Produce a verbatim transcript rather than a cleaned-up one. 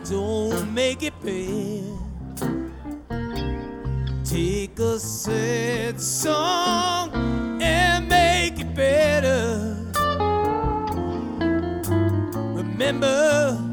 don't make it bad. Take a sad song and make it better. Remember